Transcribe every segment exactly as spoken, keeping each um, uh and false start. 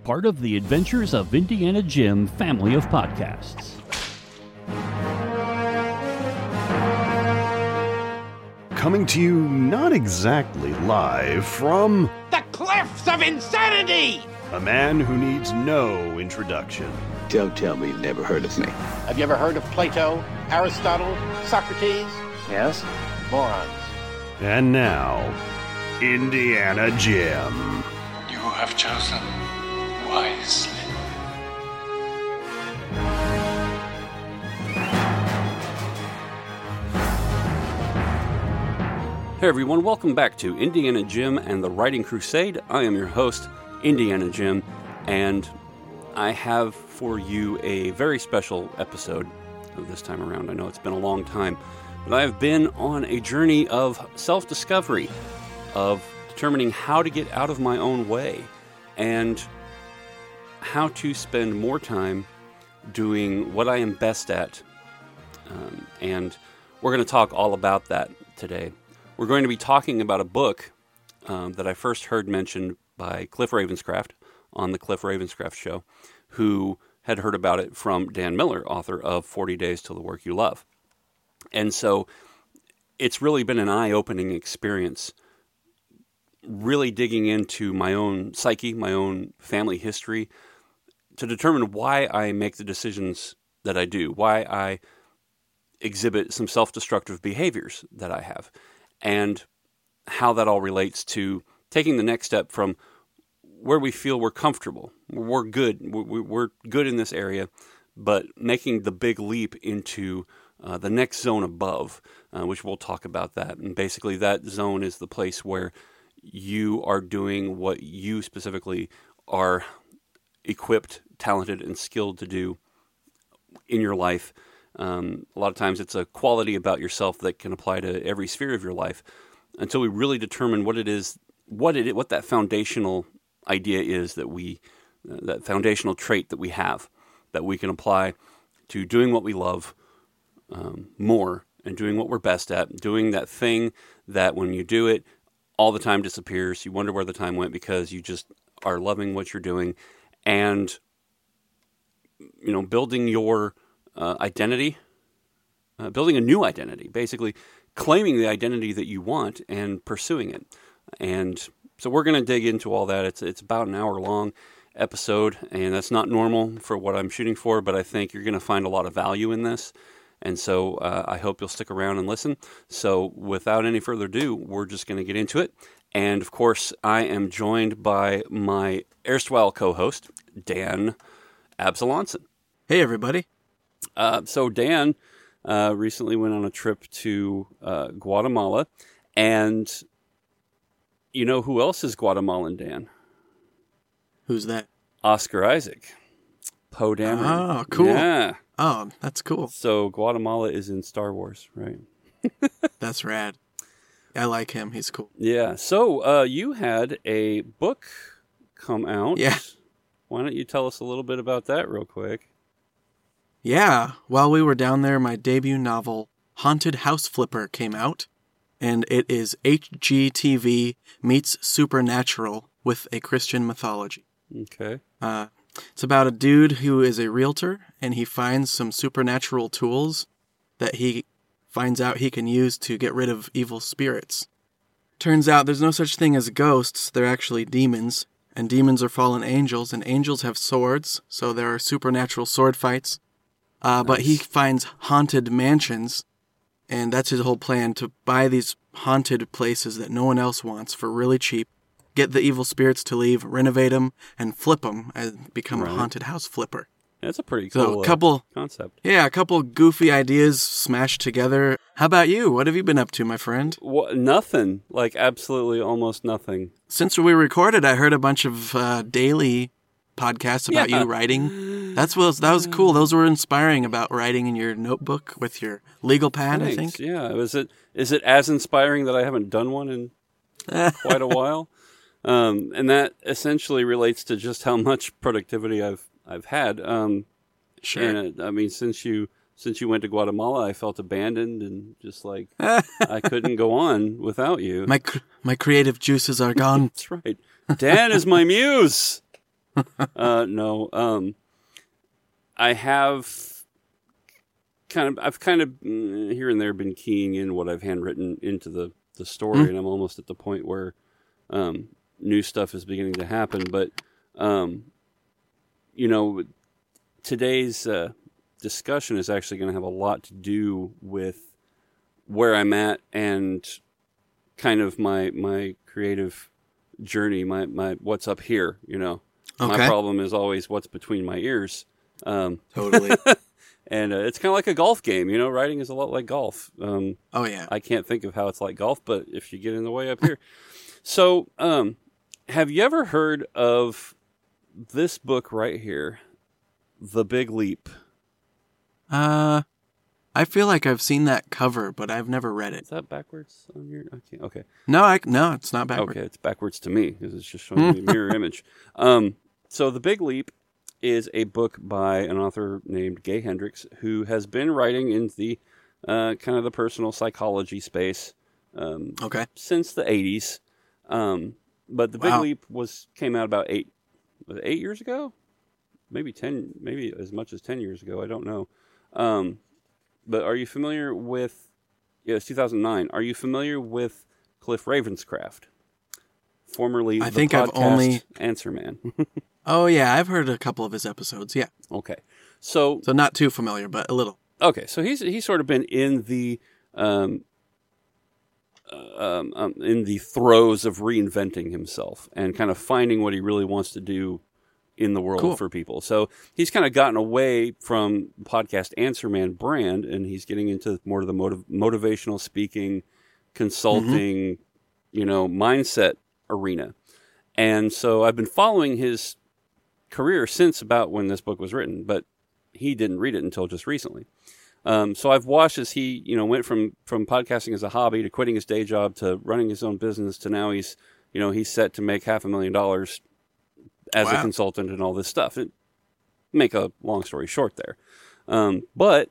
part of the Adventures of Indiana Jim family of podcasts. Coming to you not exactly live from... The Cliffs of Insanity! A man who needs no introduction. Don't tell me you've never heard of me. Have you ever heard of Plato, Aristotle, Socrates? Yes? Morons. And now, Indiana Jim. You have chosen wisely. Hey everyone, welcome back to Indiana Jim and the Writing Crusade. I am your host, Indiana Jim, and I have for you a very special episode of this time around. I know it's been a long time, but I have been on a journey of self-discovery, of determining how to get out of my own way, and how to spend more time doing what I am best at. Um, and we're going to talk all about that today. We're going to be talking about a book um, that I first heard mentioned by Cliff Ravenscraft on the Cliff Ravenscraft Show, who had heard about it from Dan Miller, author of forty days to the Work You Love. And so it's really been an eye-opening experience, really digging into my own psyche, my own family history, to determine why I make the decisions that I do, why I exhibit some self-destructive behaviors that I have, and how that all relates to taking the next step from where we feel we're comfortable, we're good, we're good in this area, but making the big leap into uh, the next zone above, uh, which we'll talk about that. And basically that zone is the place where you are doing what you specifically are equipped, talented, and skilled to do in your life. Um, a lot of times it's a quality about yourself that can apply to every sphere of your life until we really determine what it is, what it, what that foundational idea is that we, uh, that foundational trait that we have, that we can apply to doing what we love um, more and doing what we're best at, doing that thing that when you do it, all the time disappears. You wonder where the time went because you just are loving what you're doing, and you know, building your Uh, identity, uh, building a new identity, basically claiming the identity that you want and pursuing it. And so we're going to dig into all that. It's it's about an hour long episode, and that's not normal for what I'm shooting for, but I think you're going to find a lot of value in this. And so uh, I hope you'll stick around and listen. So without any further ado, we're just going to get into it. And of course, I am joined by my erstwhile co-host, Dan Absalonson. Hey, everybody. Uh, so Dan uh, recently went on a trip to uh, Guatemala, and you know who else is Guatemalan, Dan? Who's that? Oscar Isaac, Poe Dameron. Oh, cool. Yeah. Oh, that's cool. So Guatemala is in Star Wars, right? That's rad. I like him. He's cool. Yeah. So uh, you had a book come out. Yeah. Why don't you tell us a little bit about that real quick? Yeah, while we were down there, my debut novel, Haunted House Flipper, came out, and it is H G T V meets Supernatural with a Christian mythology. Okay. Uh, it's about a dude who is a realtor, and he finds some supernatural tools that he finds out he can use to get rid of evil spirits. Turns out there's no such thing as ghosts, they're actually demons, and demons are fallen angels, and angels have swords, so there are supernatural sword fights. Uh, nice. But he finds haunted mansions, and that's his whole plan, to buy these haunted places that no one else wants for really cheap, get the evil spirits to leave, renovate them, and flip them, and become right. a haunted house flipper. That's a pretty cool so, a couple, uh, concept. Yeah, a couple goofy ideas smashed together. How about you? What have you been up to, my friend? What, nothing. Like, absolutely almost nothing. Since we recorded, I heard a bunch of uh, daily podcasts about yeah. you writing. That's what that was cool. Those were inspiring, about writing in your notebook with your legal pad. Thanks. I think. Yeah. Is it is it as inspiring that I haven't done one in quite a while? Um, and that essentially relates to just how much productivity I've I've had. Um, sure. And uh, I mean, since you since you went to Guatemala, I felt abandoned and just like I couldn't go on without you. My my creative juices are gone. That's right. Dan is my muse. uh, no. Um, I have kind of, I've kind of mm, here and there been keying in what I've handwritten into the, the story, mm. and I'm almost at the point where um, new stuff is beginning to happen. But, um, you know, today's uh, discussion is actually going to have a lot to do with where I'm at and kind of my my creative journey, my, my what's up here, you know. Okay. My problem is always what's between my ears. Um, totally. And uh, it's kind of like a golf game, you know. Writing is a lot like golf. Um, oh, yeah. I can't think of how it's like golf, but if you get in the way up here. So, um, have you ever heard of this book right here, The Big Leap? Uh, I feel like I've seen that cover, but I've never read it. Is that backwards on your? Okay, okay. No, I, no, it's not backwards. Okay, it's backwards to me because it's just showing me a mirror image. Um, so, The Big Leap is a book by an author named Gay Hendricks, who has been writing in the uh, kind of the personal psychology space um, okay. since the eighties. Um, but The Big wow. Leap was came out about eight, was it eight years ago? Maybe ten, maybe as much as ten years ago. I don't know. Um, but are you familiar with? Yeah, it's two thousand nine. Are you familiar with Cliff Ravenscraft, formerly I the think podcast I've only Answer Man? Oh, yeah, I've heard a couple of his episodes, yeah. Okay. So so not too familiar, but a little. Okay, so he's he's sort of been in the um, um, um, in the throes of reinventing himself and kind of finding what he really wants to do in the world cool. for people. So he's kind of gotten away from podcast Answer Man brand, and he's getting into more of the motiv- motivational speaking, consulting, mm-hmm. you know, mindset arena. And so I've been following his career since about when this book was written, but he didn't read it until just recently. Um, so I've watched as he, you know, went from, from podcasting as a hobby to quitting his day job to running his own business to now he's, you know, he's set to make half a million dollars as wow. a consultant and all this stuff. It, make a long story short there. Um, but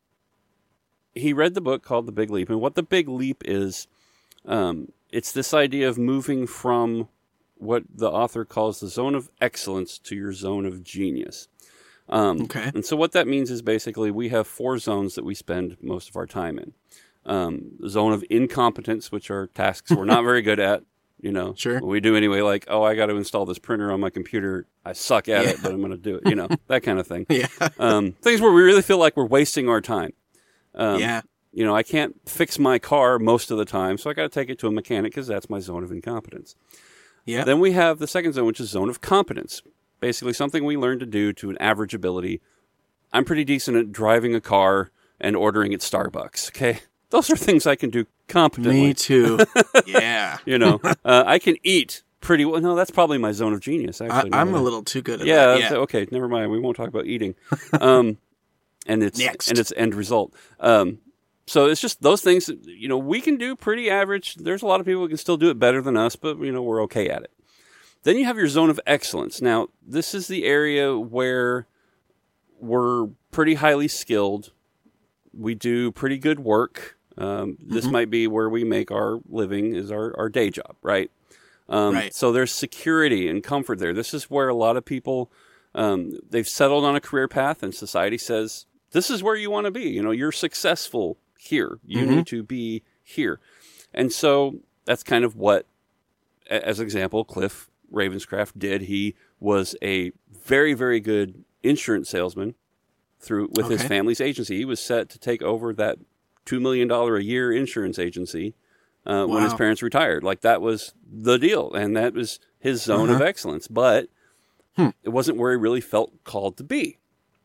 he read the book called The Big Leap, and what The Big Leap is, um, it's this idea of moving from what the author calls the zone of excellence to your zone of genius. Um, okay. And so what that means is basically we have four zones that we spend most of our time in. Um, the zone of incompetence, which are tasks we're not very good at, you know. Sure. We do anyway, like, oh, I got to install this printer on my computer. I suck at yeah. it, but I'm going to do it, you know, that kind of thing. Yeah. um, things where we really feel like we're wasting our time. Um, yeah. You know, I can't fix my car most of the time, so I got to take it to a mechanic because that's my zone of incompetence. Yeah. Then we have the second zone, which is zone of competence. Basically, something we learn to do to an average ability. I'm pretty decent at driving a car and ordering at Starbucks. Okay, those are things I can do competently. Me too. Yeah. You know, uh, I can eat pretty well. No, that's probably my zone of genius. Actually, I, I'm a little too good at yeah, that. Yeah. Okay, never mind. We won't talk about eating. Um, and its Next. and its end result. Um, so it's just those things. You know, we can do pretty average. There's a lot of people who can still do it better than us, but you know, we're okay at it. Then you have your zone of excellence. Now, this is the area where we're pretty highly skilled. We do pretty good work. Um, this mm-hmm. might be where we make our living is our, our day job, right? Um, right. So there's security and comfort there. This is where a lot of people, um, they've settled on a career path and society says, this is where you want to be. You know, you're successful here. You mm-hmm. need to be here. And so that's kind of what, as an example, Cliff Ravenscraft did. He was a very, very good insurance salesman through with okay. his family's agency. He was set to take over that two million dollars a year insurance agency uh, wow. when his parents retired. Like, that was the deal, and that was his zone uh-huh. of excellence. But hmm. it wasn't where he really felt called to be.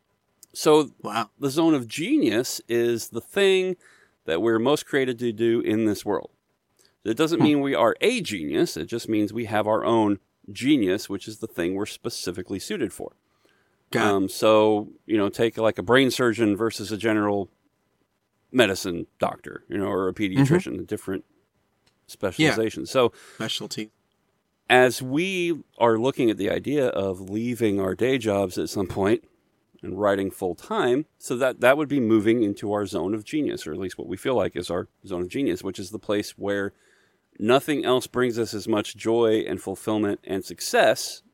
So wow. the zone of genius is the thing that we're most created to do in this world. It doesn't hmm. mean we are a genius. It just means we have our own genius, which is the thing we're specifically suited for. Um, so, you know, take like a brain surgeon versus a general medicine doctor, you know, or a pediatrician, mm-hmm. different specializations. Yeah. So, specialty. As we are looking at the idea of leaving our day jobs at some point and writing full time, so that that would be moving into our zone of genius, or at least what we feel like is our zone of genius, which is the place where nothing else brings us as much joy and fulfillment and success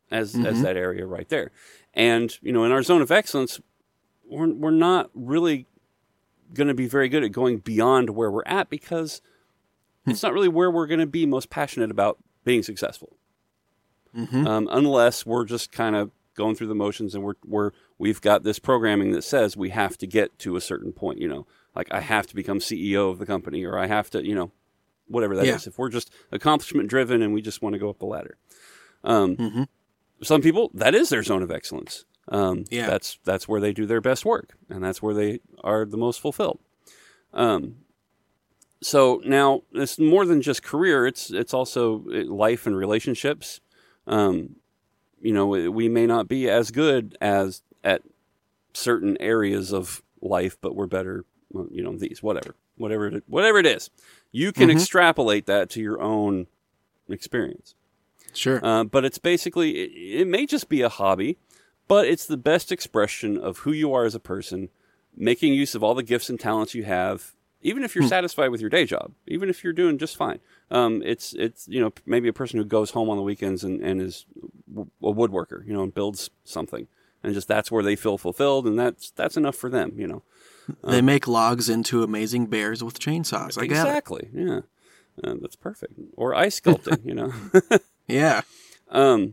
as Mm-hmm. as that area right there. And, you know, in our zone of excellence, we're, we're not really going to be very good at going beyond where we're at because it's not really where we're going to be most passionate about being successful. Mm-hmm. Um, unless we're just kind of going through the motions and we're, we're, we've got this programming that says we have to get to a certain point, you know, like I have to become C E O of the company or I have to, you know, whatever that Yeah. is. If we're just accomplishment driven and we just want to go up the ladder. Um, Mm-hmm. Some people, that is their zone of excellence. Um, Yeah. That's that's where they do their best work, and that's where they are the most fulfilled. Um, so now it's more than just career; it's it's also life and relationships. Um, you know, we may not be as good as at certain areas of life, but we're better. You know, these whatever, whatever, it, whatever it is, you can Mm-hmm. extrapolate that to your own experience. Sure. Uh, but it's basically, it, it may just be a hobby, but it's the best expression of who you are as a person, making use of all the gifts and talents you have, even if you're Hmm. satisfied with your day job, even if you're doing just fine. Um, it's, it's you know, maybe a person who goes home on the weekends and, and is a woodworker, you know, and builds something. And just that's where they feel fulfilled, and that's that's enough for them, you know. They make logs into amazing bears with chainsaws. I get it. Exactly, yeah. Uh, that's perfect. Or ice sculpting, you know. Yeah. Um,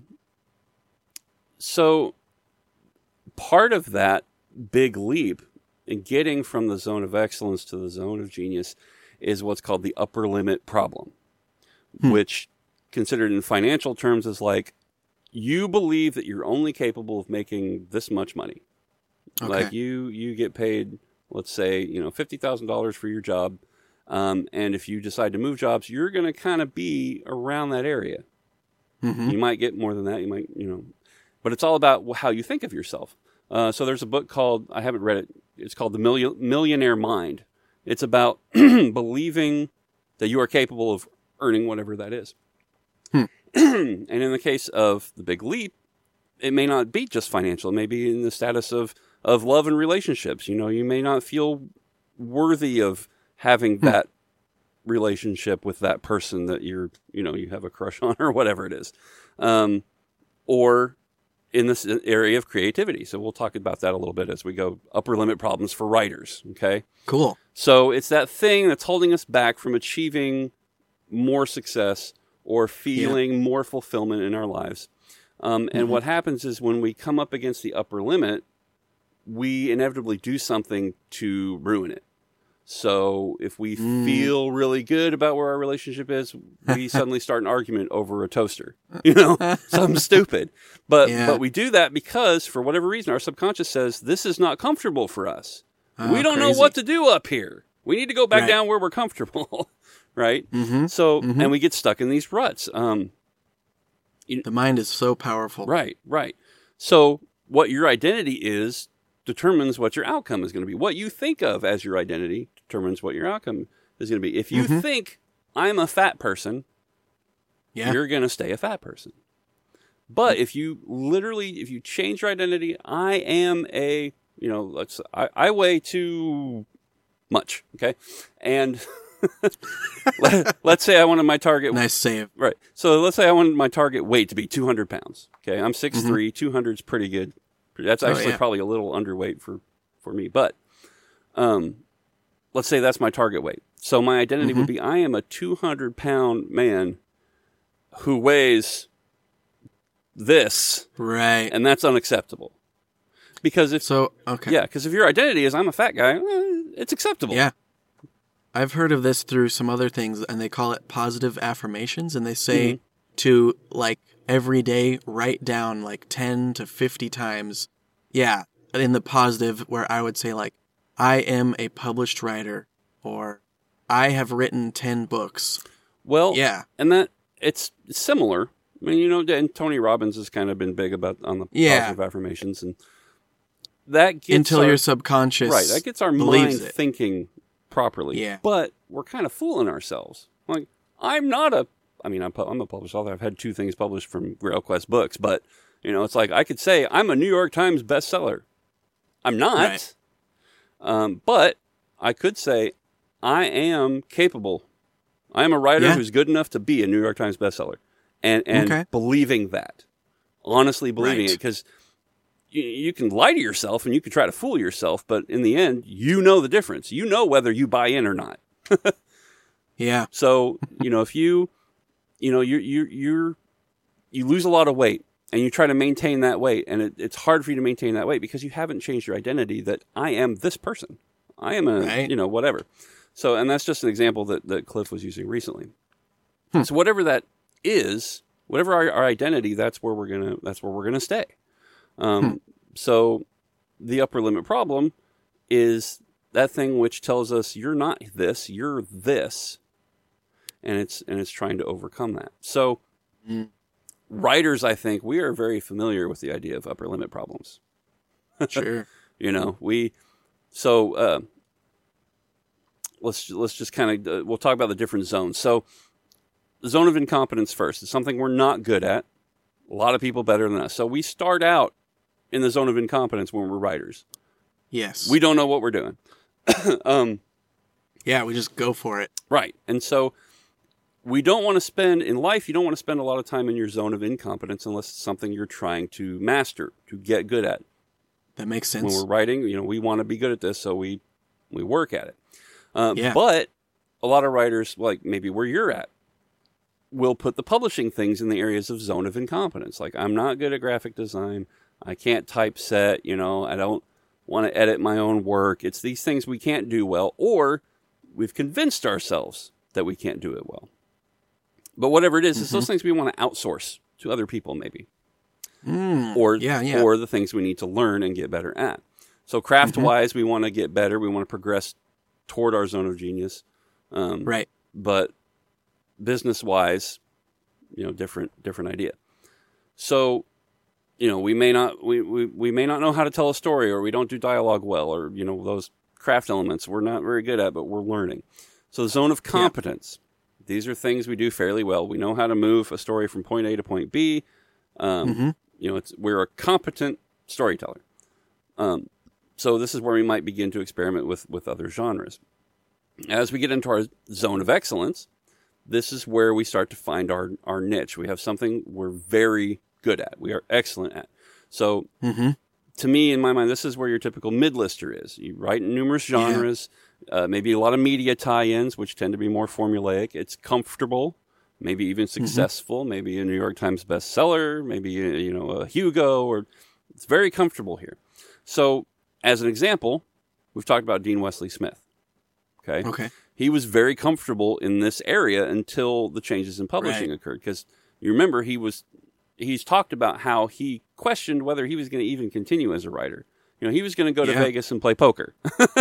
so part of that big leap in getting from the zone of excellence to the zone of genius is what's called the upper limit problem, Hmm. which considered in financial terms is like, you believe that you're only capable of making this much money. Okay. Like you, you get paid, let's say, you know, fifty thousand dollars for your job. Um, and if you decide to move jobs, you're going to kind of be around that area. Mm-hmm. You might get more than that. You might, you know, but it's all about how you think of yourself. Uh, so there's a book called, I haven't read it. It's called The Million, Millionaire Mind. It's about believing that you are capable of earning whatever that is. Hmm. And in the case of the big leap, it may not be just financial. It may be in the status of, of love and relationships. You know, you may not feel worthy of having Hmm. that relationship with that person that you're, you know, you have a crush on or whatever it is. Um, or in this area of creativity. So we'll talk about that a little bit as we go. Upper limit problems for writers. Okay. Cool. So it's that thing that's holding us back from achieving more success or feeling more fulfillment in our lives. Um, and Mm-hmm. what happens is when we come up against the upper limit, we inevitably do something to ruin it. So if we Mm. feel really good about where our relationship is, we suddenly start an argument over a toaster, you know, something stupid. But Yeah. but we do that because for whatever reason, our subconscious says this is not comfortable for us. Oh, we don't know crazy. what to do up here. We need to go back Right. down where we're comfortable, right? Mm-hmm. So Mhm. and we get stuck in these ruts. Um, The mind is so powerful. Right, right. So what your identity is determines what your outcome is going to be. What you think of as your identity determines what your outcome is going to be. If you Mhm. think I'm a fat person, Yeah. you're going to stay a fat person. But if you literally, if you change your identity, I am a, you know, let's, I, I weigh too much, okay? And let, let's say I wanted my target. Nice save. Right. So let's say I wanted my target weight to be two hundred pounds. Okay. I'm six three, two hundred is pretty good. That's Oh, actually yeah. probably a little underweight for, for me. But um, let's say that's my target weight. So my identity Mm-hmm. would be I am a two hundred pound man who weighs this, Right. and that's unacceptable. Because if, So, okay. yeah, because if your identity is I'm a fat guy, eh, it's acceptable. Yeah. I've heard of this through some other things, and they call it positive affirmations, and they say Mhm. to, like, every day write down, like, ten to fifty times, yeah, in the positive, where I would say, like, I am a published writer, or I have written ten books. Well, Yeah. and that it's similar. I mean, you know, and Tony Robbins has kind of been big about on the Yeah. positive affirmations, and that gets Until our, your subconscious right. That gets our believes mind it. thinking properly. Yeah. But we're kind of fooling ourselves. Like, I'm not a. I mean, I'm, pu- I'm a published author. I've had two things published from Grail Quest Books, but you know, it's like I could say I'm a New York Times bestseller. I'm not. Right. Um, but I could say I am capable. I am a writer Yeah. who's good enough to be a New York Times bestseller, and and Okay. believing that honestly believing Right. it, because you, you can lie to yourself and you can try to fool yourself, but in the end, you know the difference. You know whether you buy in or not. Yeah. So, you know, if you, you know, you you you're you lose a lot of weight and you try to maintain that weight, and it, it's hard for you to maintain that weight because you haven't changed your identity that I am this person. I am a, Right. you know, whatever. So, and that's just an example that, that Cliff was using recently. Hmm. So whatever that is, whatever our, our identity, that's where we're gonna that's where we're gonna stay. Um, Hmm. So the upper limit problem is that thing which tells us you're not this, you're this, and it's and it's trying to overcome that. So Mm. writers, I think, we are very familiar with the idea of upper limit problems. Sure. You know, we so uh, let's let's just kind of uh, we'll talk about the different zones. So the zone of incompetence first. It's something we're not good at. A lot of people better than us. So we start out in the zone of incompetence when we're writers. Yes. We don't know what we're doing. um, yeah, we just go for it. right. And so we don't want to spend, in life, you don't want to spend a lot of time in your zone of incompetence unless it's something you're trying to master, to get good at. That makes sense. When we're writing, you know, we want to be good at this, so we, we work at it. Uh, Yeah. But a lot of writers, like maybe where you're at, will put the publishing things in the areas of zone of incompetence. Like, I'm not good at graphic design. I can't typeset, you know, I don't want to edit my own work. It's these things we can't do well, or we've convinced ourselves that we can't do it well. But whatever it is, mm-hmm. it's those things we want to outsource to other people, maybe. Mm, or, yeah, yeah. or the things we need to learn and get better at. So craft-wise, mm-hmm. we want to get better. We want to progress toward our zone of genius. Um, right. But business-wise, you know, different different idea. So, you know, we may not we, we, we may not know how to tell a story, or we don't do dialogue well, or, you know, those craft elements we're not very good at, but we're learning. So the zone of competence. Yeah. These are things we do fairly well. We know how to move a story from point A to point B. Um, mm-hmm. You know, it's we're a competent storyteller. Um, so this is where we might begin to experiment with, with other genres. As we get into our zone of excellence, this is where we start to find our, our niche. We have something we're very good at. We are excellent at. So mm-hmm. to me, in my mind, this is where your typical mid-lister is. You write in numerous genres, yeah. uh, maybe a lot of media tie-ins, which tend to be more formulaic. It's comfortable, maybe even successful, mm-hmm. maybe a New York Times bestseller, maybe, you know, a Hugo, or it's very comfortable here. So as an example, we've talked about Dean Wesley Smith. Okay. Okay. He was very comfortable in this area until the changes in publishing right. occurred. Because you remember, he was he's talked about how he questioned whether he was going to even continue as a writer. You know, he was going to go to yeah. Vegas and play poker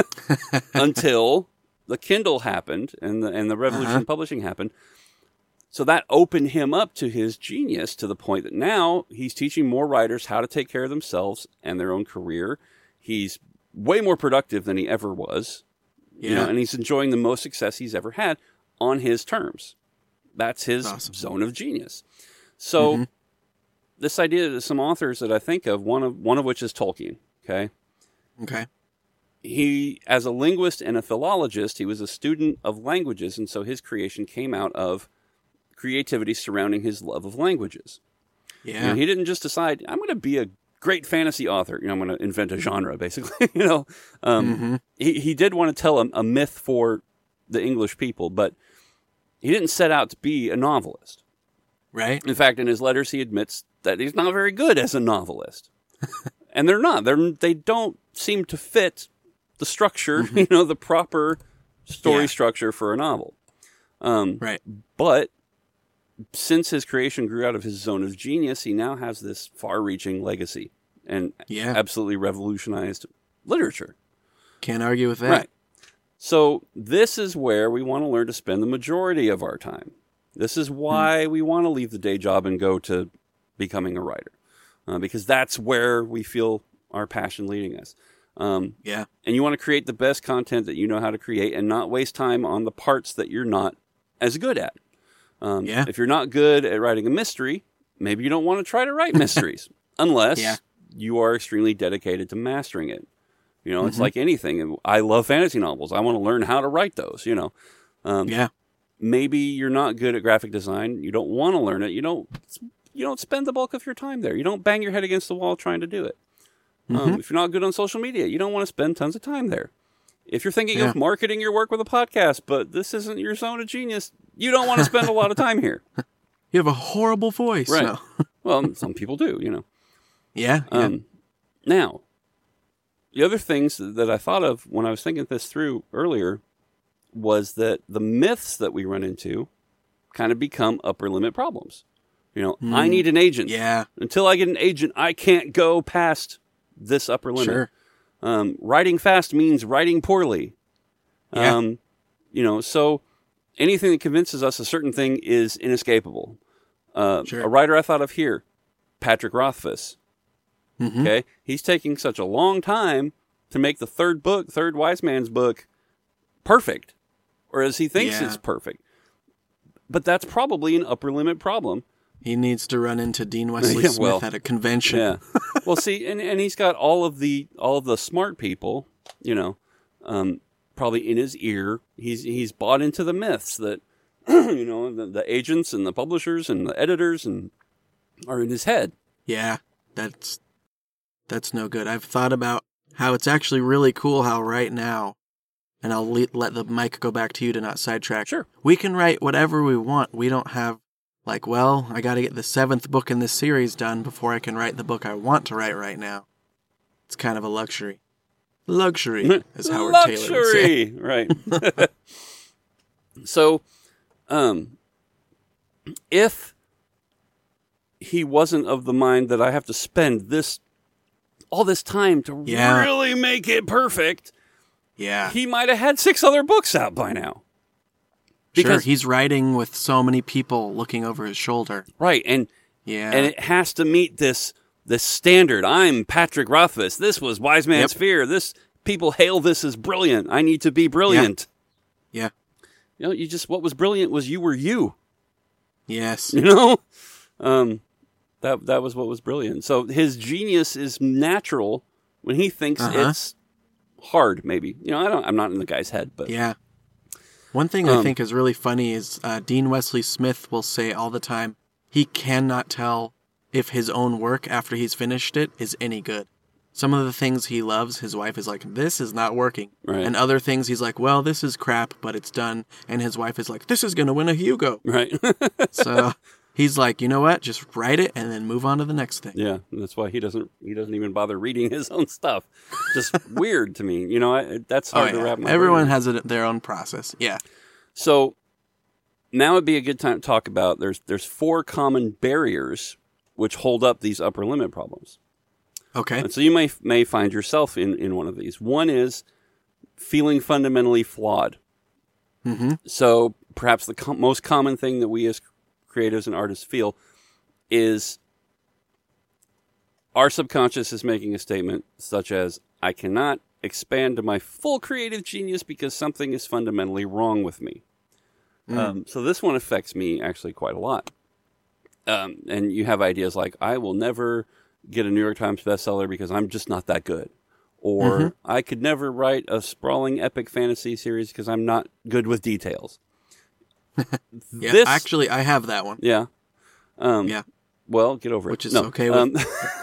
until the Kindle happened and the and the revolution uh-huh. in publishing happened. So that opened him up to his genius, to the point that now he's teaching more writers how to take care of themselves and their own career. He's way more productive than he ever was. Yeah. You know, and he's enjoying the most success he's ever had on his terms. That's his awesome. Zone of genius. So mm-hmm. this idea that some authors that I think of, one of one of which is Tolkien. Okay. Okay. He, as a linguist and a philologist, he was a student of languages, and so his creation came out of creativity surrounding his love of languages. Yeah. You know, he didn't just decide, I'm going to be a great fantasy author. You know, I'm going to invent a genre, basically. you know, um, mm-hmm. he he did want to tell a, a myth for the English people, but he didn't set out to be a novelist. Right. In fact, in his letters, he admits that he's not very good as a novelist, and they're not. They're they don't seem to fit the structure, mm-hmm. you know, the proper story yeah. structure for a novel. Um, right. But since his creation grew out of his zone of genius, he now has this far-reaching legacy and yeah. absolutely revolutionized literature. Can't argue with that. Right. So this is where we want to learn to spend the majority of our time. This is why hmm. we want to leave the day job and go to becoming a writer, uh, because that's where we feel our passion leading us. Um, yeah. And you want to create the best content that you know how to create and not waste time on the parts that you're not as good at. Um, yeah. If you're not good at writing a mystery, maybe you don't want to try to write mysteries unless yeah. you are extremely dedicated to mastering it. You know, mm-hmm. it's like anything. I love fantasy novels. I want to learn how to write those, you know. Um, yeah. Maybe you're not good at graphic design. You don't want to learn it. You don't, it's you don't spend the bulk of your time there. You don't bang your head against the wall trying to do it. Mm-hmm. Um, if you're not good on social media, you don't want to spend tons of time there. If you're thinking Yeah. of marketing your work with a podcast, but this isn't your zone of genius, you don't want to spend a lot of time here. You have a horrible voice. Right. No. Well, some people do, you know. Yeah. yeah. Um, now, the other things that I thought of when I was thinking this through earlier was that the myths that we run into kind of become upper limit problems. You know, mm. I need an agent. Yeah. Until I get an agent, I can't go past this upper limit. Sure. Um, writing fast means writing poorly. Yeah. Um, you know, so anything that convinces us a certain thing is inescapable. Uh, sure. A writer I thought of here, Patrick Rothfuss. Mm-hmm. Okay, he's taking such a long time to make the third book, third Wise Man's book, perfect, or as he thinks yeah. it's perfect. But that's probably an upper limit problem. He needs to run into Dean Wesley Yeah, Smith well, at a convention. Yeah. Well, see, and, and he's got all of the all of the smart people, you know, um, probably in his ear. He's he's bought into the myths that, you know, the, the agents and the publishers and the editors and are in his head. Yeah, that's that's no good. I've thought about how it's actually really cool how right now, and I'll le- let the mic go back to you to not sidetrack. Sure. We can write whatever we want. We don't have, like, well, I got to get the seventh book in this series done before I can write the book I want to write right now. It's kind of a luxury. Luxury, as Howard Taylor would say. Right. So, um, if he wasn't of the mind that I have to spend this all this time to Yeah. really make it perfect, Yeah. he might have had six other books out by now. Sure, Because, he's writing with so many people looking over his shoulder. right, and Yeah. and it has to meet this this standard. I'm Patrick Rothfuss. This was Wise Man's Yep. Fear. This people hail this as brilliant. I need to be brilliant. Yeah. You know, you just what was brilliant was you were you. Yes. You know, um, that that was what was brilliant. So his genius is natural when he thinks Uh-huh. it's hard. Maybe you know, I don't. I'm not in the guy's head, but Yeah. One thing Um, I think is really funny is uh, Dean Wesley Smith will say all the time he cannot tell if his own work after he's finished it is any good. Some of the things he loves, his wife is like, this is not working. Right. And other things he's like, well, this is crap, but it's done. And his wife is like, this is going to win a Hugo. right. So he's like, you know what? Just write it and then move on to the next thing. Yeah, that's why he doesn't. He doesn't even bother reading his own stuff. Just weird to me. You know, I, that's Oh, hard to yeah. wrap my Everyone brain has it, their own process. Yeah. So now would be a good time to talk about there's there's four common barriers which hold up these upper limit problems. Okay. And so you may may find yourself in, in one of these. One is feeling fundamentally flawed. Mm-hmm. So perhaps the com- most common thing that we as creatives and artists feel is our subconscious is making a statement such as, I cannot expand to my full creative genius because something is fundamentally wrong with me. Mm. Um, so this one affects me actually quite a lot. Um, and you have ideas like, I will never get a New York Times bestseller because I'm just not that good. Or mm-hmm. I could never write a sprawling epic fantasy series because I'm not good with details. yeah, this, actually, I have that one. Yeah. Um, yeah. Well, get over Which it. is no, okay with... Um,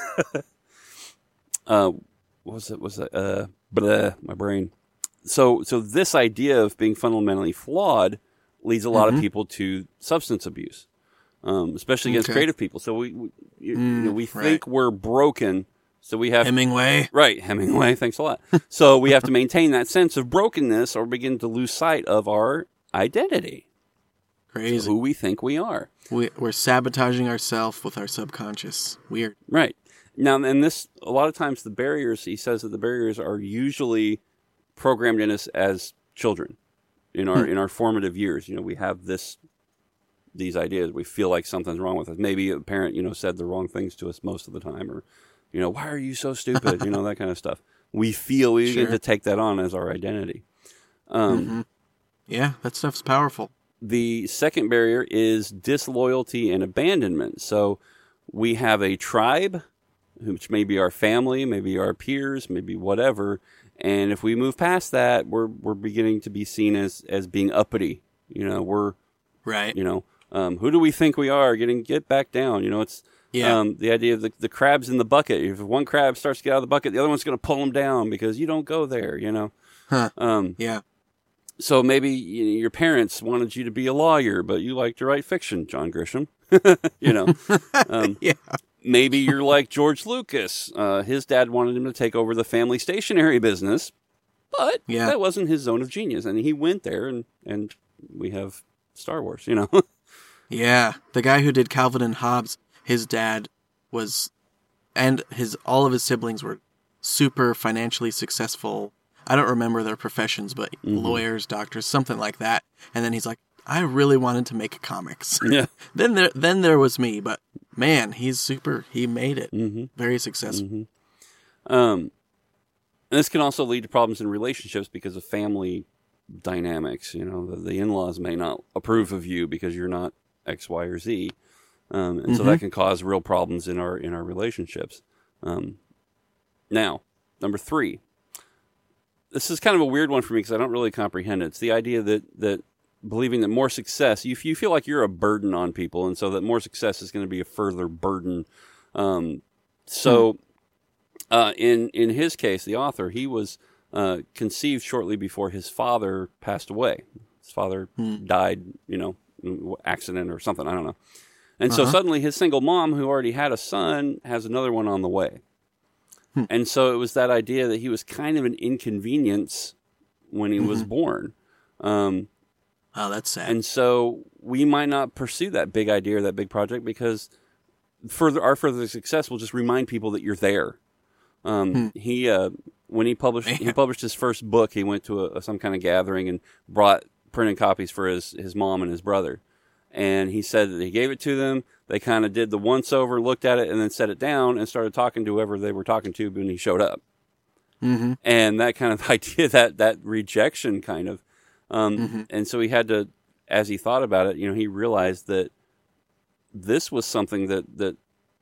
uh, what was it? Was it? Uh, bleh, my brain. So, so this idea of being fundamentally flawed leads a lot mm-hmm. of people to substance abuse, um, especially against okay. creative people. So we, we, you, mm, you know, we right. think we're broken. So we have Hemingway. Right, Hemingway. Thanks a lot. So we have to maintain that sense of brokenness, or begin to lose sight of our identity. Crazy. Who we think we are. We, we're sabotaging ourselves with our subconscious. Weird. Right. Now, and this, a lot of times the barriers, he says that the barriers are usually programmed in us as children in our, hmm. in our formative years. You know, we have this, these ideas. We feel like something's wrong with us. Maybe a parent, you know, said the wrong things to us most of the time, or, you know, why are you so stupid? You know, that kind of stuff. We feel we sure. get to take that on as our identity. Um, mm-hmm. Yeah, that stuff's powerful. The second barrier is disloyalty and abandonment. So we have a tribe, which may be our family, maybe our peers, maybe whatever. And if we move past that, we're we're beginning to be seen as, as being uppity. You know, we're right. You know, Um, who do we think we are? Getting get back down. You know, it's Yeah. um, the idea of the, the crabs in the bucket. If one crab starts to get out of the bucket, the other one's going to pull him down because you don't go there. You know. Huh. Um, Yeah. So maybe you know, your parents wanted you to be a lawyer, but you like to write fiction, John Grisham. you know. Um, Yeah. Maybe you're like George Lucas. Uh, his dad wanted him to take over the family stationery business, but Yeah. that wasn't his zone of genius, and he went there, and, and we have Star Wars, you know? Yeah. The guy who did Calvin and Hobbes, his dad was, and his all of his siblings were super financially successful. I don't remember their professions, but Mm-hmm. lawyers, doctors, something like that. And then he's like, I really wanted to make comics. Yeah. then there, then there was me, but man, he's super. He made it Mm-hmm. very successful. Mm-hmm. Um, and this can also lead to problems in relationships because of family dynamics. You know, the, the in-laws may not approve of you because you're not X, Y, or Z, um, and so Mm-hmm. that can cause real problems in our in our relationships. Um, now, number three. This is kind of a weird one for me because I don't really comprehend it. It's the idea that that believing that more success, you, you feel like you're a burden on people, and so that more success is going to be a further burden. Um, so, uh, in in his case, the author, he was uh, conceived shortly before his father passed away. His father died, you know, accident or something. I don't know. And so Uh-huh. suddenly, his single mom, who already had a son, has another one on the way. And so it was that idea that he was kind of an inconvenience when he was born. Um, Oh, that's sad. and so we might not pursue that big idea or that big project because further our further success will just remind people that you're there. Um, He uh, when he published he published his first book, he went to a, some kind of gathering and brought printed copies for his, his mom and his brother. And he said that he gave it to them. They kind of did the once over, looked at it, and then set it down and started talking to whoever they were talking to when he showed up. Mm-hmm. And that kind of idea, that that rejection kind of. Um, Mm-hmm. And so he had to, as he thought about it, you know, he realized that this was something that, that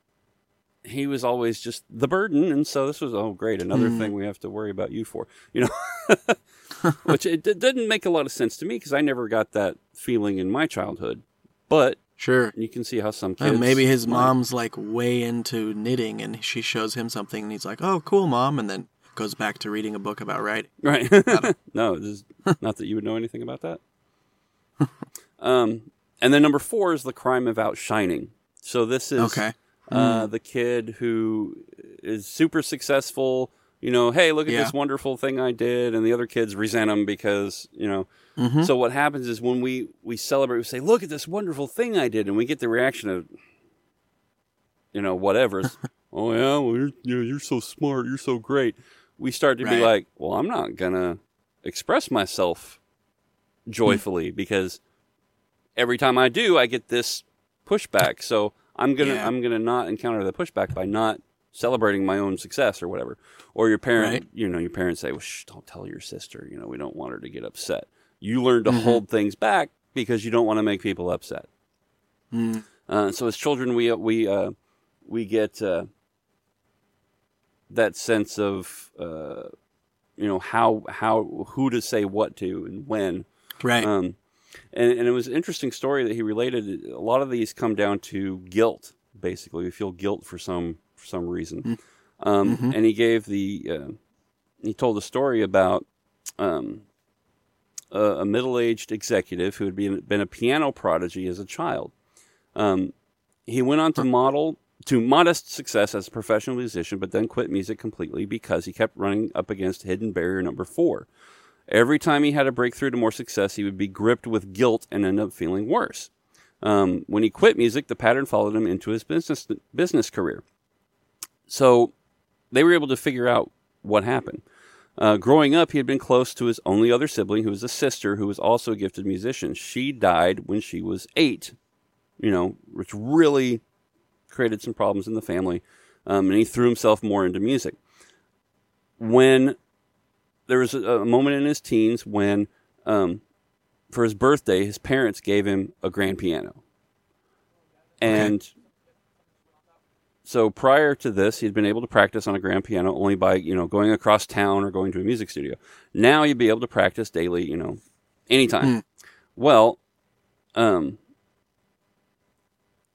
he was always just the burden. And so this was, oh, great, another Mm-hmm. thing we have to worry about you for, you know, which it, it didn't make a lot of sense to me because I never got that feeling in my childhood. But Sure. you can see how some kids. And maybe his might. mom's like way into knitting and she shows him something and he's like, oh, cool, mom. And then goes back to reading a book about writing. Right. No, this is not that you would know anything about that. um, and then number four is the crime of outshining. So this is Okay. uh, the kid who is super successful. You know, hey, look at Yeah. this wonderful thing I did, and the other kids resent him because you know. Mm-hmm. So what happens is when we we celebrate, we say, "Look at this wonderful thing I did," and we get the reaction of, you know, whatever. Oh yeah, well you're you know, you're so smart, you're so great. We start to be Right. like, well, I'm not gonna express myself joyfully because every time I do, I get this pushback. So I'm gonna Yeah. I'm gonna not encounter the pushback by not celebrating my own success or whatever. Or your parent, Right. you know, your parents say, well, shh, don't tell your sister. You know, we don't want her to get upset. You learn to Mm-hmm. hold things back because you don't want to make people upset. Mm. Uh, so as children, we we uh, we get uh, that sense of uh, you know how how who to say what to and when. Right. Um, and, and it was an interesting story that he related. A lot of these come down to guilt. Basically, we feel guilt for some for some reason. Um, Mm-hmm. And he gave the uh, he told a story about um, a, a middle-aged executive who had been been a piano prodigy as a child. Um, he went on to model to modest success as a professional musician, but then quit music completely because he kept running up against hidden barrier number four. Every time he had a breakthrough to more success, he would be gripped with guilt and end up feeling worse. Um, when he quit music, the pattern followed him into his business business career. So they were able to figure out what happened. Uh, growing up, he had been close to his only other sibling, who was a sister, who was also a gifted musician. She died when she was eight, you know, which really created some problems in the family. Um, and he threw himself more into music. When there was a, a moment in his teens when, um, for his birthday, his parents gave him a grand piano. And so prior to this, he'd been able to practice on a grand piano only by, you know, going across town or going to a music studio. Now he'd be able to practice daily, you know, anytime. Mm. Well, um,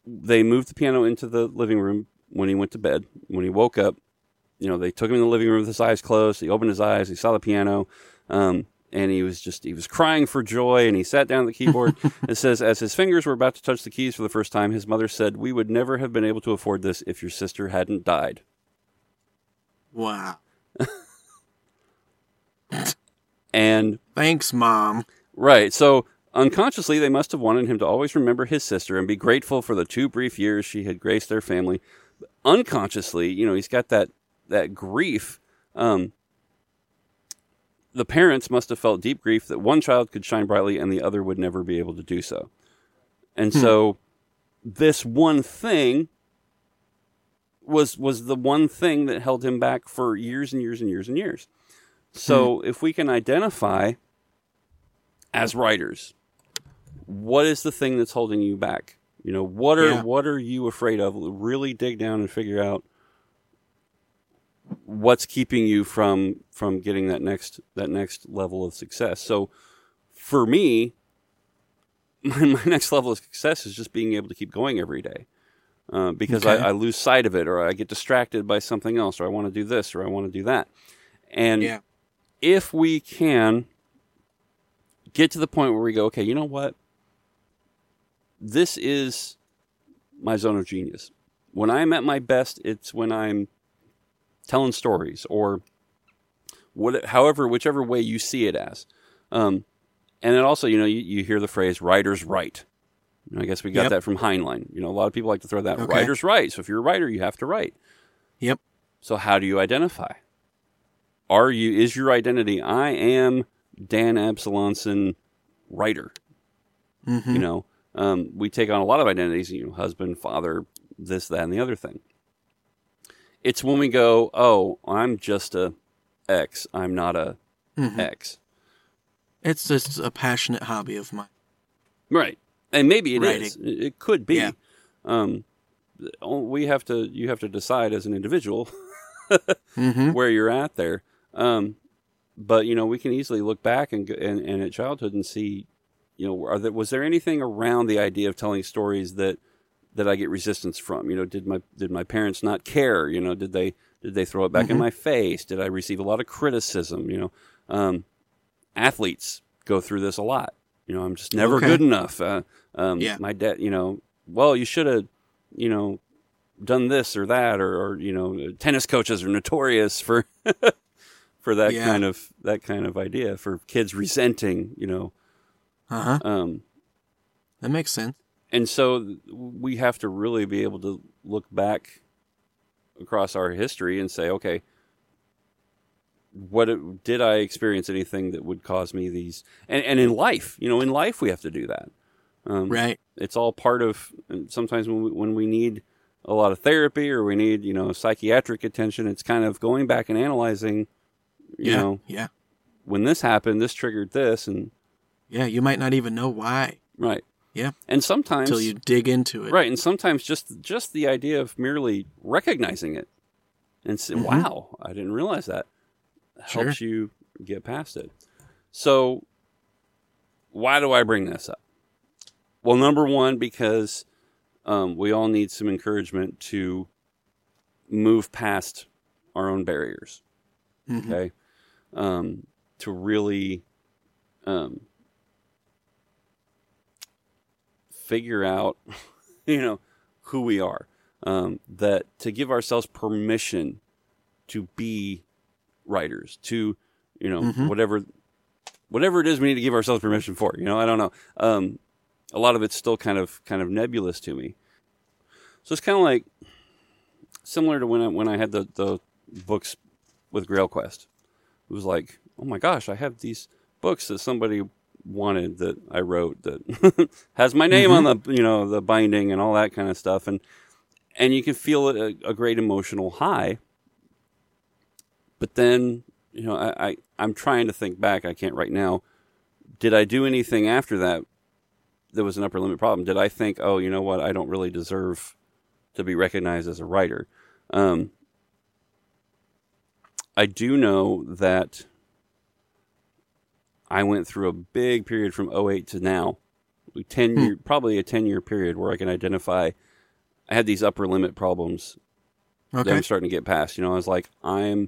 they moved the piano into the living room when he went to bed. When he woke up, you know, they took him in the living room with his eyes closed. He opened his eyes. He saw the piano. Um, and he was just, he was crying for joy, and he sat down at the keyboard. It says, as his fingers were about to touch the keys for the first time, his mother said, "We would never have been able to afford this if your sister hadn't died." Wow. And thanks, Mom. Right. So unconsciously, they must have wanted him to always remember his sister and be grateful for the two brief years she had graced their family. Unconsciously, you know, he's got that, that grief. Um, the parents must have felt deep grief that one child could shine brightly and the other would never be able to do so. And hmm. so this one thing was, was the one thing that held him back for years and years and years and years. So hmm. if we can identify as writers, what is the thing that's holding you back? You know, what are, yeah. what are you afraid of? Really dig down and figure out what's keeping you from, from getting that next, that next level of success. So for me, my, my next level of success is just being able to keep going every day. Uh, because okay. I, I lose sight of it, or I get distracted by something else, or I want to do this, or I want to do that. And yeah. if we can get to the point where we go, okay, you know what? This is my zone of genius. When I'm at my best, it's when I'm telling stories, or what, however, whichever way you see it as. Um, and then also, you know, you, you hear the phrase "writers write." You know, I guess we got yep. that from Heinlein. You know, a lot of people like to throw that okay. "writers write." So if you're a writer, you have to write. Yep. So how do you identify? Are you, is your identity, I am Dan Absalonson, writer? Mm-hmm. You know, um, we take on a lot of identities, you know, husband, father, this, that, and the other thing. It's when we go, oh, I'm just a X. I'm not a mm-hmm. X. It's just a passionate hobby of mine. Right. And maybe it Writing. is. It could be. Yeah. Um, we have to, you have to decide as an individual mm-hmm. where you're at there. Um, but, you know, we can easily look back and, and, and at childhood and see, you know, are there, was there anything around the idea of telling stories that, that I get resistance from? You know, did my, did my parents not care? You know, did they, did they throw it back mm-hmm. in my face? Did I receive a lot of criticism? You know, um, athletes go through this a lot. You know, I'm just never okay. good enough. Uh, um, yeah. my dad, you know, well, you should have, you know, done this or that, or, or you know, tennis coaches are notorious for, for that yeah. kind of, that kind of idea, for kids resenting, you know. Uh-huh. Um, that makes sense. And so we have to really be able to look back across our history and say, okay, what did I experience anything that would cause me these? And, and in life, you know, in life we have to do that. Um, right. It's all part of. And sometimes when we, when we need a lot of therapy, or we need, you know, psychiatric attention, it's kind of going back and analyzing. You yeah. know, yeah. When this happened, this triggered this, and yeah, you might not even know why. Right. Yeah. And sometimes until you dig into it. Right. And sometimes just just the idea of merely recognizing it and say, mm-hmm. "Wow, I didn't realize that." Helps sure. you get past it. So, why do I bring this up? Well, number one, because um, we all need some encouragement to move past our own barriers. Mm-hmm. Okay, um, to really um, figure out, you know, who we are. Um, that to give ourselves permission to be writers, to, you know, mm-hmm. whatever, whatever it is we need to give ourselves permission for, you know, I don't know. Um, a lot of it's still kind of, kind of nebulous to me. So it's kind of like similar to when I, when I had the, the books with Grail Quest. It was like, oh my gosh, I have these books that somebody wanted that I wrote that has my name mm-hmm. on the, you know, the binding and all that kind of stuff. And, and you can feel a, a great emotional high. But then, you know, I, I, I'm trying to think back. I can't right now. Did I do anything after that that was an upper limit problem? Did I think, oh, you know what, I don't really deserve to be recognized as a writer? Um, I do know that I went through a big period from oh eight to now, ten year, probably a ten-year period where I can identify I had these upper limit problems Okay. that I'm starting to get past. You know, I was like, I'm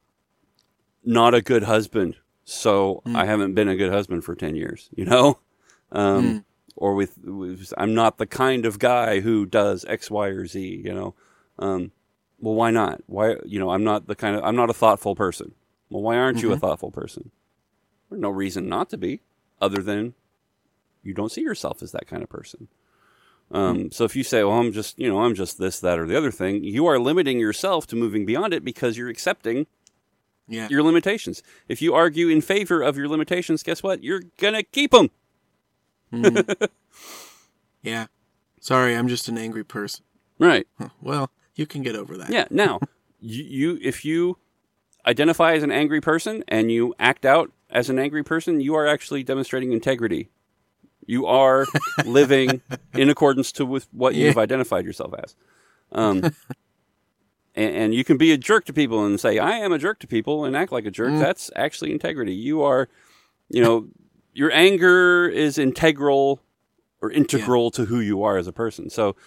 not a good husband, so Mm. I haven't been a good husband for ten years, you know? Um, Mm. Or with, with, I'm not the kind of guy who does X, Y, or Z, you know? Um, well, why not? Why, you know, I'm not the kind of, I'm not a thoughtful person. Well, why aren't you a thoughtful person? There's no reason not to be, other than you don't see yourself as that kind of person. Um, so if you say, well, I'm just, you know, I'm just this, that, or the other thing, you are limiting yourself to moving beyond it because you're accepting Yeah. your limitations. If you argue in favor of your limitations, guess what? You're going to keep them. Mhm. Yeah. Sorry, I'm just an angry person. Right. Huh, well, you can get over that. Yeah. Now, you, you, if you identify as an angry person and you act out as an angry person, you are actually demonstrating integrity. You are living in accordance to with what Yeah. you've identified yourself as. Um, and, and you can be a jerk to people and say, I am a jerk to people and act like a jerk. Mm. That's actually integrity. You are, you know, your anger is integral or integral to who you are as a person. So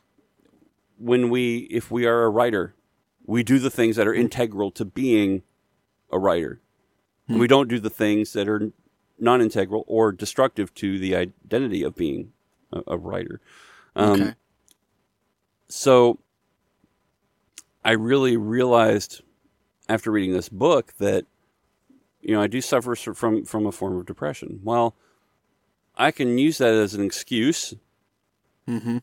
when we, if we are a writer, we do the things that are integral to being a writer. And we don't do the things that are non-integral or destructive to the identity of being a, a writer. Um, Okay. So I really realized after reading this book that, you know, I do suffer from, from a form of depression. Well, I can use that as an excuse, Mm-hmm.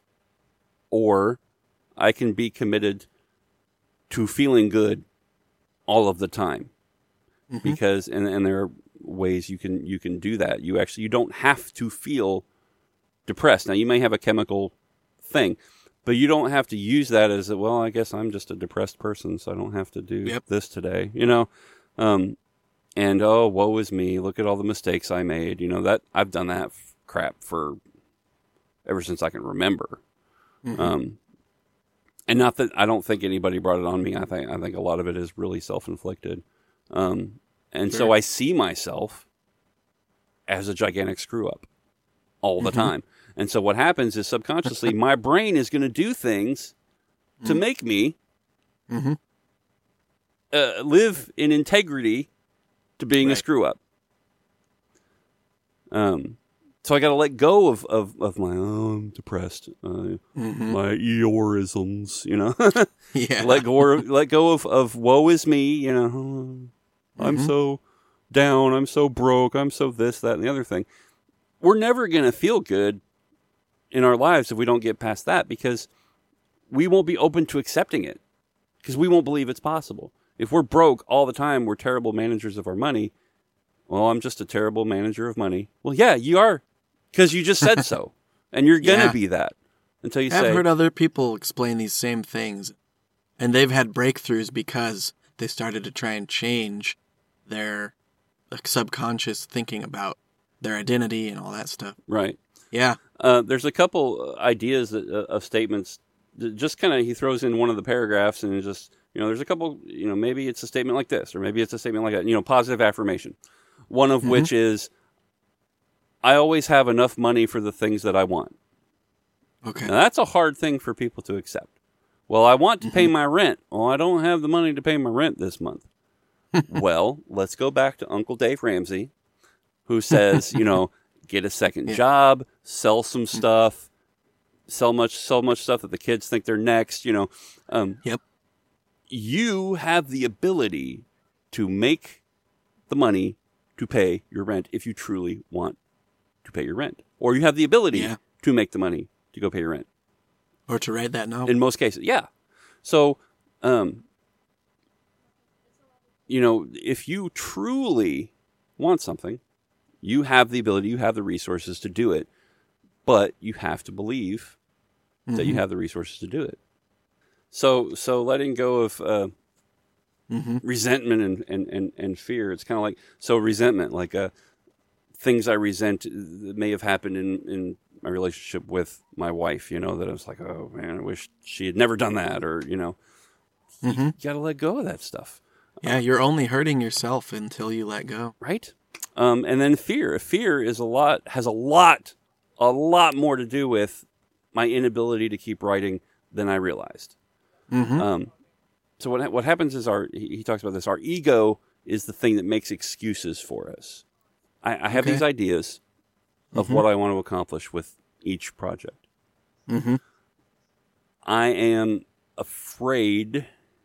or I can be committed to feeling good all of the time. Mm-hmm. Because, and, and there are ways you can, you can do that. You actually, you don't have to feel depressed. Now, you may have a chemical thing, but you don't have to use that as a, well, I guess I'm just a depressed person, so I don't have to do Yep. this today, you know? Um, and, oh, woe is me. Look at all the mistakes I made. You know, that I've done that f- crap for ever since I can remember. Mm-hmm. Um, and not that I don't think anybody brought it on me. I think, I think a lot of it is really self-inflicted. Um, and so Sure. I see myself as a gigantic screw up all the Mm-hmm. time. And so what happens is subconsciously my brain is going to do things to make me Mm-hmm. uh, live in integrity to being a Right. screw up. Um, so I got to let go of, of, of my, oh, I'm depressed, uh, Mm-hmm. my Eeyoreisms, you know, Yeah. let go, let go of, of woe is me, you know, oh, I'm Mhm. so down, I'm so broke, I'm so this, that, and the other thing. We're never going to feel good in our lives if we don't get past that, because we won't be open to accepting it, because we won't believe it's possible. If we're broke all the time, we're terrible managers of our money. Well, I'm just a terrible manager of money. Well, yeah, you are, because you just said so, and you're going to Yeah. be that until you I've say, heard other people explain these same things, and they've had breakthroughs because they started to try and change their like, subconscious thinking about their identity and all that stuff. right. Yeah. Uh, there's a couple ideas that, uh, of statements that just kind of he throws in one of the paragraphs, and just, you know, there's a couple, you know, maybe it's a statement like this, or maybe it's a statement like that, you know, positive affirmation. One of Mm-hmm. which is, I always have enough money for the things that I want. Okay. Now, that's a hard thing for people to accept. Well, I want to pay my rent. Well, I don't have the money to pay my rent this month. Well, let's go back to Uncle Dave Ramsey, who says, you know, get a second Yeah. job, sell some stuff, sell much, sell much stuff that the kids think they're next, you know. Um, Yep. you have the ability to make the money to pay your rent if you truly want to pay your rent. Or you have the ability Yeah. to make the money to go pay your rent. Or to write that novel. In most cases, yeah. So, um, you know, if you truly want something, you have the ability, you have the resources to do it, but you have to believe that you have the resources to do it. So, so letting go of uh, Mm-hmm. resentment and, and, and, and fear, it's kind of like, so resentment, like uh, things I resent that may have happened in, in my relationship with my wife, you know, that I was like, oh man, I wish she had never done that, or, you know, Mm-hmm. you got to let go of that stuff, Yeah, you're only hurting yourself until you let go. right? Um, and then fear. Fear is a lot, has a lot, a lot more to do with my inability to keep writing than I realized. Mm-hmm. Um, so what what happens is our he, he talks about this. Our ego is the thing that makes excuses for us. I, I have Okay. these ideas of Mm-hmm. what I want to accomplish with each project. Mm-hmm. I am afraid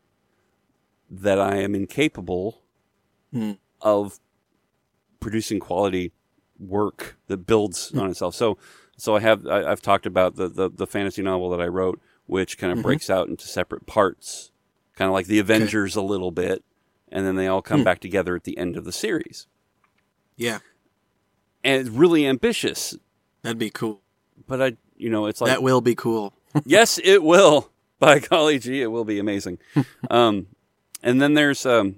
that I am incapable Mm. of producing quality work that builds Mm. on itself. So, so I have I, I've talked about the, the the fantasy novel that I wrote, which kind of Mm-hmm. breaks out into separate parts, kind of like the Avengers a little bit, and then they all come Mm. back together at the end of the series. Yeah, And it's really ambitious, that'd be cool. but I, you know, it's like That will be cool. yes, it will. By golly gee, it will be amazing. um, and then there's um,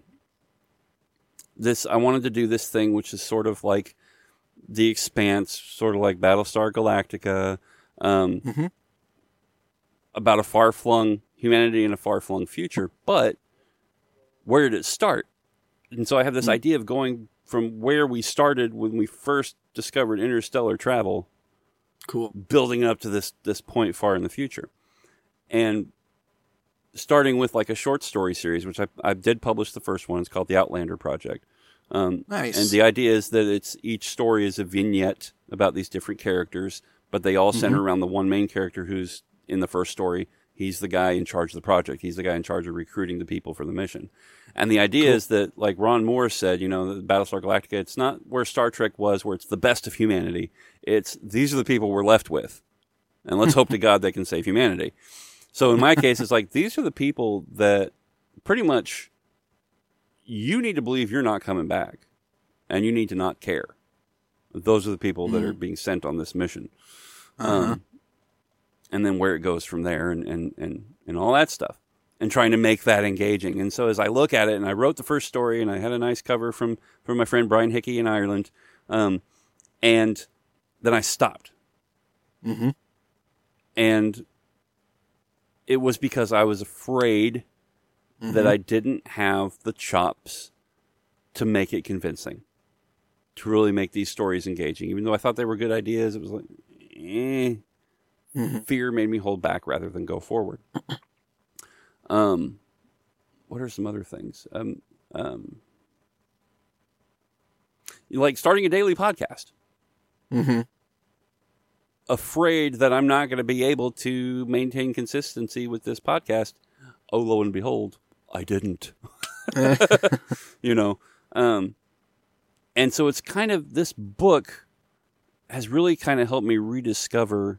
this. I wanted to do this thing, which is sort of like The Expanse, sort of like Battlestar Galactica, um, Mhm. about a far-flung humanity in a far-flung future. But where did it start? And so I have this Mm. idea of going from where we started when we first discovered interstellar travel, Cool. building up to this this point far in the future, and starting with like a short story series, which I I did publish the first one. It's called the Outlander Project. Um, Nice. And the idea is that it's each story is a vignette about these different characters, but they all center around the one main character who's in the first story. He's the guy in charge of the project. He's the guy in charge of recruiting the people for the mission. And the idea is that, like Ron Moore said, you know, the Battlestar Galactica, it's not where Star Trek was, where it's the best of humanity. It's these are the people we're left with. And let's hope to God they can save humanity. So in my case, it's like these are the people that pretty much you need to believe you're not coming back. And you need to not care. Those are the people that are being sent on this mission. Uh-huh. Um, and then where it goes from there and, and, and, and all that stuff. And trying to make that engaging. And so as I look at it, and I wrote the first story, and I had a nice cover from, from my friend Brian Hickey in Ireland, um, and then I stopped. Mm-hmm. And it was because I was afraid Mm-hmm. that I didn't have the chops to make it convincing, to really make these stories engaging. Even though I thought they were good ideas, it was like, eh. Mm-hmm. Fear made me hold back rather than go forward. Um, what are some other things? Um, um, like starting a daily podcast. Mm-hmm. Afraid that I'm not going to be able to maintain consistency with this podcast. Oh, lo and behold, I didn't. You know, um, and so it's kind of this book has really kind of helped me rediscover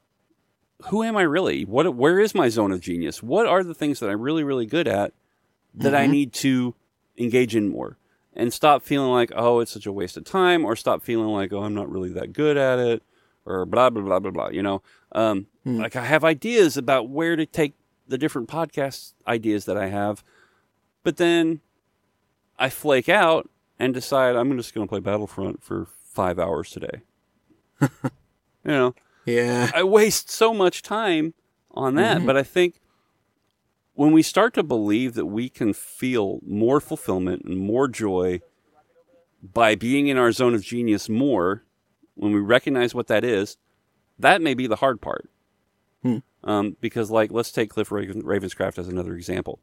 who am I really? What? Where is my zone of genius? What are the things that I'm really, really good at that I need to engage in more? And stop feeling like, oh, it's such a waste of time, or stop feeling like, oh, I'm not really that good at it, or blah, blah, blah, blah, blah, you know? Um, Like I have ideas about where to take the different podcast ideas that I have, but then I flake out and decide I'm just going to play Battlefront for five hours today. You know? Yeah. I waste so much time on that, Mm-hmm. but I think when we start to believe that we can feel more fulfillment and more joy by being in our zone of genius more, when we recognize what that is, that may be the hard part. Hmm. Um, because, like, let's take Cliff Raven- Ravenscraft as another example.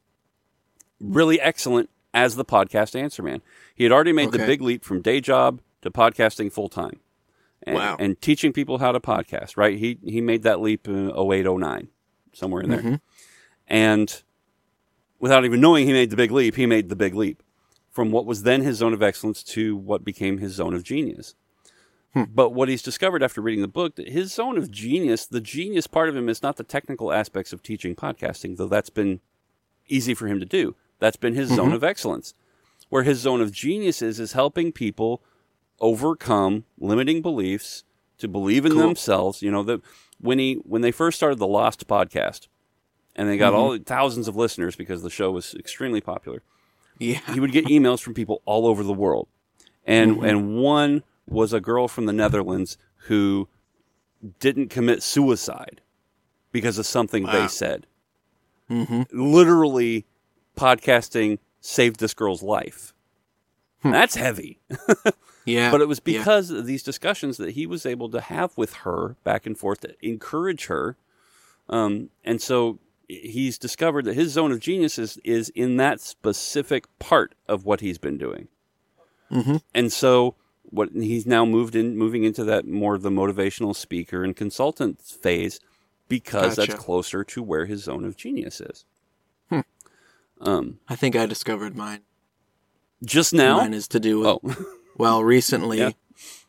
Really excellent as the podcast answer man. He had already made the Okay. big leap from day job to podcasting full time. And, Wow. and teaching people how to podcast, right? He he made that leap in oh eight, oh nine, somewhere in there. Mm-hmm. And without even knowing he made the big leap, he made the big leap from what was then his zone of excellence to what became his zone of genius. Hmm. But what he's discovered after reading the book, that his zone of genius, the genius part of him is not the technical aspects of teaching podcasting, though that's been easy for him to do. That's been his zone of excellence. Where his zone of genius is, is helping people overcome limiting beliefs, to believe in Cool. themselves. You know, that when he when they first started the Lost podcast, and they got all thousands of listeners because the show was extremely popular, Yeah. he would get emails from people all over the world, and and one was a girl from the Netherlands who didn't commit suicide because of something Wow. they said. Mm-hmm. Literally, podcasting saved this girl's life. That's heavy. Yeah. But it was Yeah. because of these discussions that he was able to have with her back and forth to encourage her Um, and so he's discovered that his zone of genius is, is in that specific part of what he's been doing. Mm-hmm. And so what he's now moved in, moving into that more of the motivational speaker and consultant phase because Gotcha. that's closer to where his zone of genius is. Hmm. Um, I think I discovered mine. just now? Mine is to do with, Oh, well, recently. Yeah.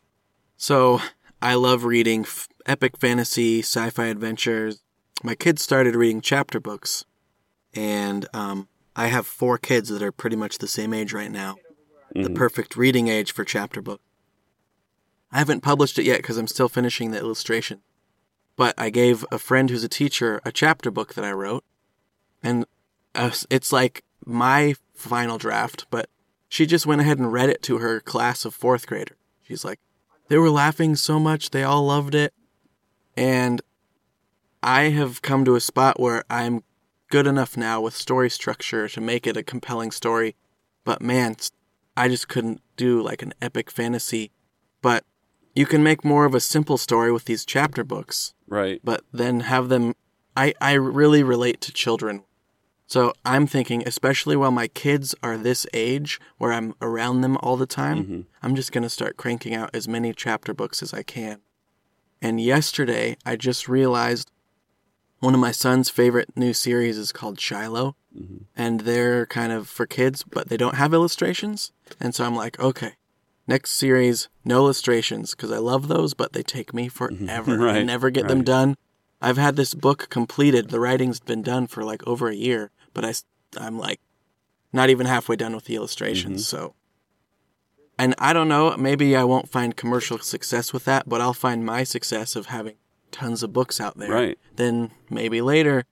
So I love reading f- epic fantasy, sci-fi adventures. My kids started reading chapter books, and um, I have four kids that are pretty much the same age right now. The Mhm. perfect reading age for chapter book. I haven't published it yet because I'm still finishing the illustration. But I gave a friend who's a teacher a chapter book that I wrote, and uh, it's like my final draft, but she just went ahead and read it to her class of fourth grader. She's like, they were laughing so much, they all loved it, and I have come to a spot where I'm good enough now with story structure to make it a compelling story, but man, I just couldn't do like an epic fantasy. But you can make more of a simple story with these chapter books, right. but then have them, I, I really relate to children. So I'm thinking, especially while my kids are this age where I'm around them all the time, Mhm. I'm just going to start cranking out as many chapter books as I can. And yesterday, I just realized one of my son's favorite new series is called Shiloh. Mm-hmm. And they're kind of for kids, but they don't have illustrations. And so I'm like, okay, next series, no illustrations, because I love those, but they take me forever. I Right, never get them right. done. I've had this book completed. The writing's been done for like over a year, but I, I'm like not even halfway done with the illustrations. Mm-hmm. So, and I don't know, maybe I won't find commercial success with that, but I'll find my success of having tons of books out there. Right. Then maybe later,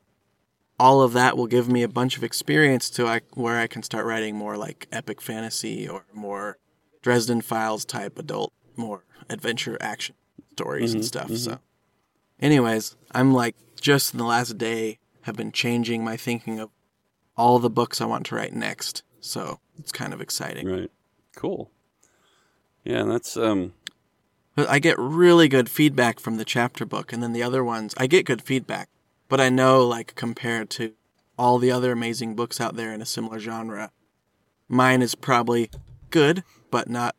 all of that will give me a bunch of experience to I, where I can start writing more like epic fantasy or more Dresden Files type adult, more adventure action stories and stuff. So anyways, I'm like just in the last day have been changing my thinking of all the books I want to write next. So it's kind of exciting. Right. Cool. Yeah, that's um But I get really good feedback from the chapter book, and then the other ones, I get good feedback. But I know, like, compared to all the other amazing books out there in a similar genre, mine is probably good, but not,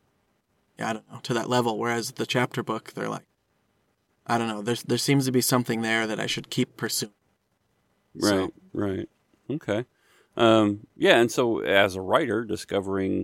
I don't know, to that level. Whereas the chapter book, they're like, I don't know, there's, there seems to be something there that I should keep pursuing. right, So- right. Okay. Um yeah, and so as a writer, discovering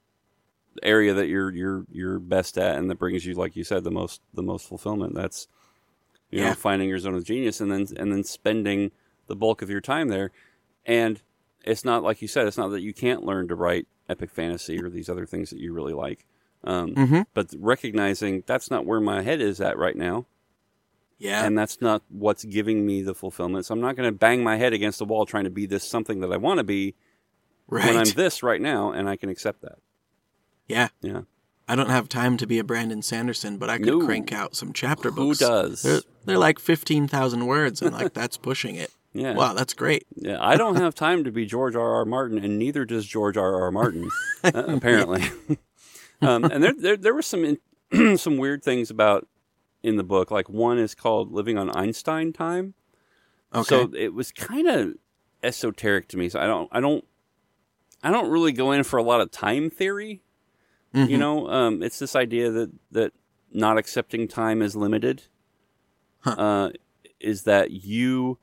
the area that you're you're you're best at and that brings you, like you said, the most the most fulfillment. That's you know, Yeah. finding your zone of genius and then and then spending the bulk of your time there. And it's not like you said, it's not that you can't learn to write epic fantasy or these other things that you really like. Um, Mm-hmm. But recognizing that's not where my head is at right now, Yeah. and that's not what's giving me the fulfillment. So I'm not going to bang my head against the wall trying to be this something that I want to be right. when I'm this right now, and I can accept that. yeah. Yeah. I don't have time to be a Brandon Sanderson, but I could No. crank out some chapter Who books. does? They're, they're like fifteen thousand words, and like that's pushing it. Yeah. Wow, that's great. Yeah, I don't have time to be George R. R. Martin, and neither does George R. R. Martin, uh, apparently. um, and there, there, there were some in, some weird things about in the book. Like one is called "Living on Einstein Time." Okay. So it was kind of esoteric to me. So I don't, I don't, I don't really go in for a lot of time theory. Mhm. You know, um, it's this idea that that not accepting time as limited. Huh. Uh, is that you?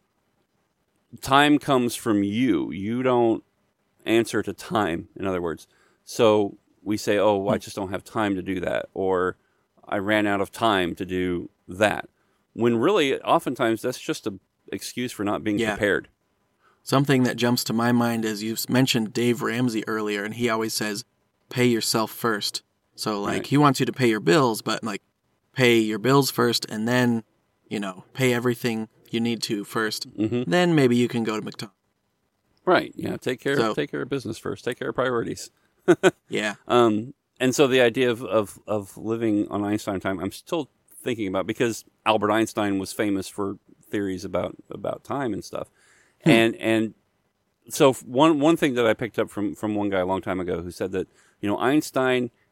Time comes from you. You don't answer to time, in other words. So we say, oh, I just don't have time to do that. Or I ran out of time to do that. When really, oftentimes, that's just an excuse for not being Yeah. prepared. Something that jumps to my mind is you mentioned Dave Ramsey earlier, and he always says, pay yourself first. So, like, Right. he wants you to pay your bills, but, like, pay your bills first, and then, you know, pay everything you need to first. Mm-hmm. Then maybe you can go to McDonald's. Right. Yeah. Take care. So- take care of business first. Take care of priorities. Yeah. Um, and so the idea of, of, of living on Einstein time, I'm still thinking about, because Albert Einstein was famous for theories about, about time and stuff. Hmm. And, and so one, one thing that I picked up from, from one guy a long time ago who said that, you know, Einstein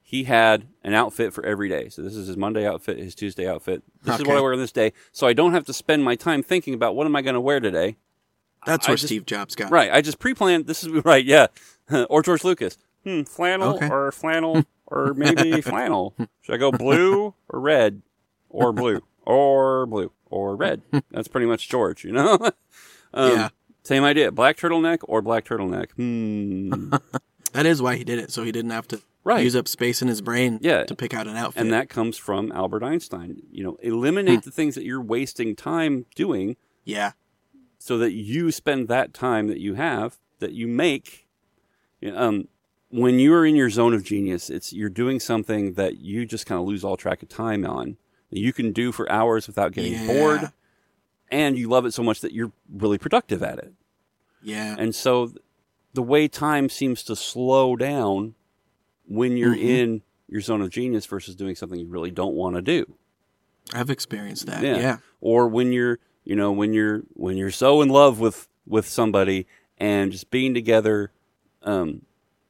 he had an outfit for every day. So this is his Monday outfit, his Tuesday outfit. This Okay. is what I wear on this day. So I don't have to spend my time thinking about what am I going to wear today. That's I where just- Steve Jobs got. Right. I just pre-planned. This is right. Yeah. Or George Lucas. Hmm. Flannel Okay. or flannel or maybe flannel. Should I go blue or red or blue or blue or red? That's pretty much George, you know? um, Yeah. Same idea. Black turtleneck or black turtleneck. Hmm. That is why he did it, so he didn't have to Right. use up space in his brain Yeah. to pick out an outfit. And that comes from Albert Einstein. You know, eliminate Hmm. the things that you're wasting time doing yeah. so that you spend that time that you have, that you make. You know, um, when you're in your zone of genius, it's you're doing something that you just kind of lose all track of time on. That you can do for hours without getting Yeah. bored, and you love it so much that you're really productive at it. Yeah. And so th- the way time seems to slow down when you're Mhm. in your zone of genius versus doing something you really don't want to do. I've experienced that. Yeah. Yeah. Or when you're, you know, when you're when you're so in love with with somebody and just being together, um,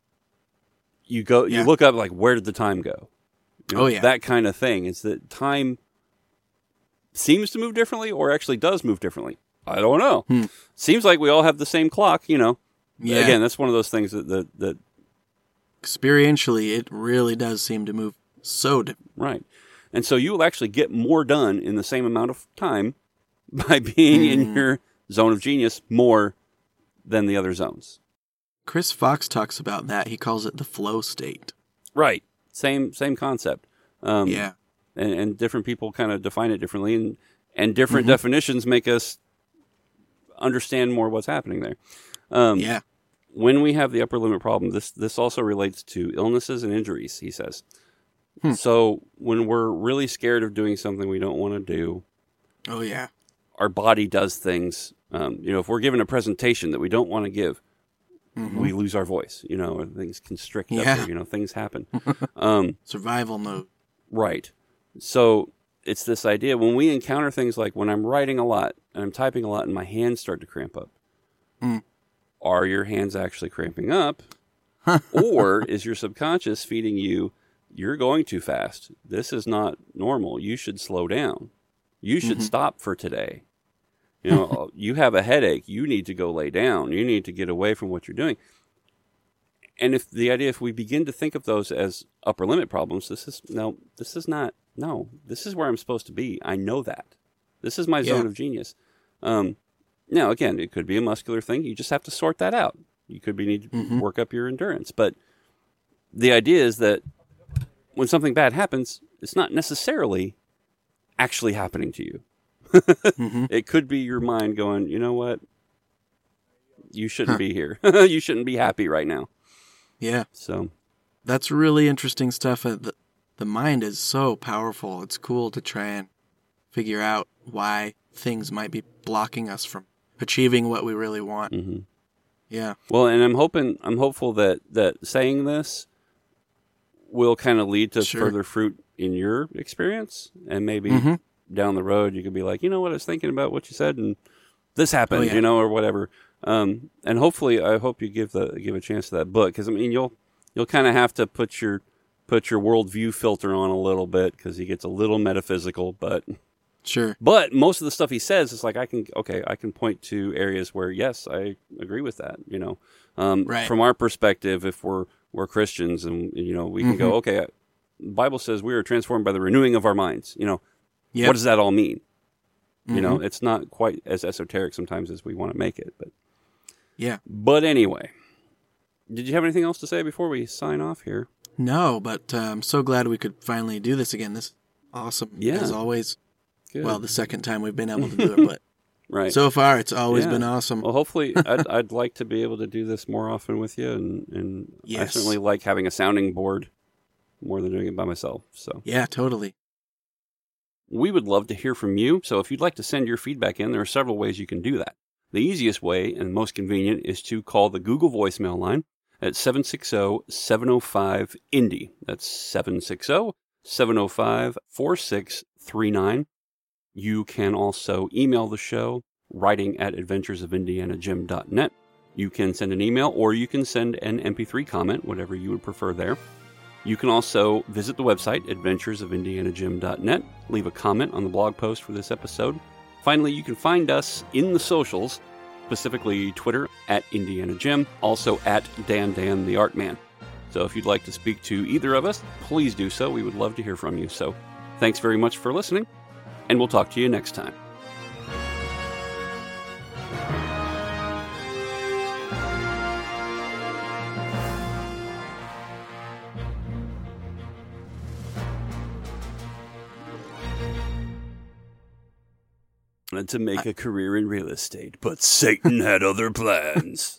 you go, Yeah. you look up like, where did the time go? You know, Oh, yeah. that kind of thing. Is that time seems to move differently, or actually does move differently? I don't know. Hmm. Seems like we all have the same clock. You know. Yeah. Again, that's one of those things that that, that Experientially, it really does seem to move so different. right. And so you will actually get more done in the same amount of time by being in Mm. your zone of genius more than the other zones. Chris Fox talks about that. He calls it the flow state. Right. Same same concept. Um, yeah. And, and different people kind of define it differently, and, and different Mhm. definitions make us understand more what's happening there. Um, Yeah. When we have the upper limit problem, this this also relates to illnesses and injuries, he says. Hmm. So when we're really scared of doing something we don't want to do, Oh, yeah. our body does things. Um, you know, if we're given a presentation that we don't want to give, Mhm. we lose our voice. You know, or things constrict Yeah. up there. You know, things happen. um, Survival mode. right. So it's this idea when we encounter things like when I'm writing a lot and I'm typing a lot and my hands start to cramp up. Mm. Are your hands actually cramping up? Or is your subconscious feeding you, you're going too fast. This is not normal. You should slow down. You should Mhm. stop for today. You know, you have a headache. You need to go lay down. You need to get away from what you're doing. And if the idea, if we begin to think of those as upper limit problems, this is, no, this is not, no, this is where I'm supposed to be. I know that. This is my zone Yeah. of genius. Um, now, again, it could be a muscular thing. You just have to sort that out. You could be need to Mhm. work up your endurance. But the idea is that when something bad happens, it's not necessarily actually happening to you. Mhm. It could be your mind going, you know what? You shouldn't be here. You shouldn't be happy right now. Yeah. So, That's really interesting stuff. Uh, The, the mind is so powerful. It's cool to try and figure out why things might be blocking us from achieving what we really want. mhm. Yeah. Well, and I'm hoping, I'm hopeful that that saying this will kind of lead to Sure. further fruit in your experience, and maybe Mhm. down the road you could be like, you know what, I was thinking about what you said, and this happened, Oh, yeah. you know, or whatever. Um, and hopefully, I hope you give the give a chance to that book, because I mean, you'll you'll kind of have to put your put your worldview filter on a little bit, because he gets a little metaphysical, but. Sure. But most of the stuff he says is like, I can, okay, I can point to areas where, yes, I agree with that, you know. Um, Right. From our perspective, if we're we're Christians and, you know, we can go, okay, the Bible says we are transformed by the renewing of our minds, you know. Yep. What does that all mean? You know, Mhm. it's not quite as esoteric sometimes as we want to make it. But, Yeah. but anyway, did you have anything else to say before we sign off here? No, but uh, I'm so glad we could finally do this again. This is awesome. Yeah. As always. Good. Well, the second time we've been able to do it, but right. so far it's always Yeah. been awesome. Well, hopefully, I'd, I'd like to be able to do this more often with you, and, and I Yes. certainly like having a sounding board more than doing it by myself. So Yeah, totally. we would love to hear from you. So if you'd like to send your feedback in, there are several ways you can do that. The easiest way and most convenient is to call the Google voicemail line at seven six zero, seven zero five, I N D Y. That's seven six zero, seven zero five, four six three nine. You can also email the show, writing at adventures of indiana jim dot net. You can send an email, or you can send an M P three comment, whatever you would prefer there. You can also visit the website, adventures of indiana jim dot net, leave a comment on the blog post for this episode. Finally, you can find us in the socials, specifically Twitter, at Indiana Jim, also at Dan Dan the Art Man. So if you'd like to speak to either of us, please do so. We would love to hear from you. So thanks very much for listening, and we'll talk to you next time. Wanted to make a career in real estate, but Satan had other plans.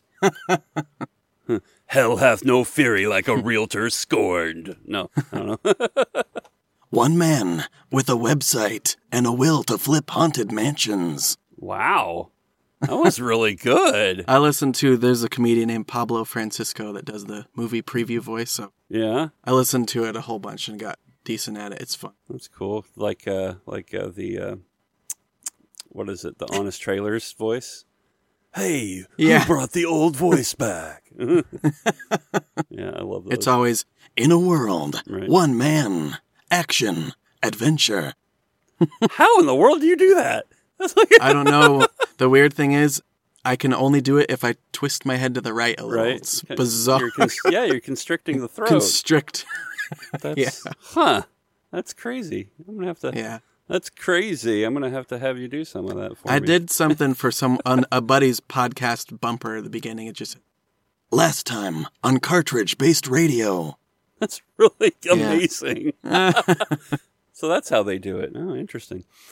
Hell hath no fury like a realtor scorned. No, I don't know. One man with a website and a will to flip haunted mansions. Wow. That was really good. I listened to, there's a comedian named Pablo Francisco that does the movie preview voice. So Yeah? I listened to it a whole bunch and got decent at it. It's fun. That's cool. Like, uh, like uh, the, uh, what is it, the Honest Trailers voice? Hey, Yeah. who brought the old voice back? Yeah, I love those. It's always, in a world, Right. one man, action, adventure. How in the world do you do that? That's like, I don't know. The weird thing is, I can only do it if I twist my head to the right a little. right? It's bizarre. You're cons- yeah, you're constricting the throat. Constrict. That's, yeah. Huh. That's crazy. I'm going to have to... Yeah. That's crazy. I'm going to have to have you do some of that for I me. did something for some on a buddy's podcast bumper at the beginning. It just, last time on cartridge-based radio. That's really amazing. Yeah. So that's how they do it. Oh, interesting.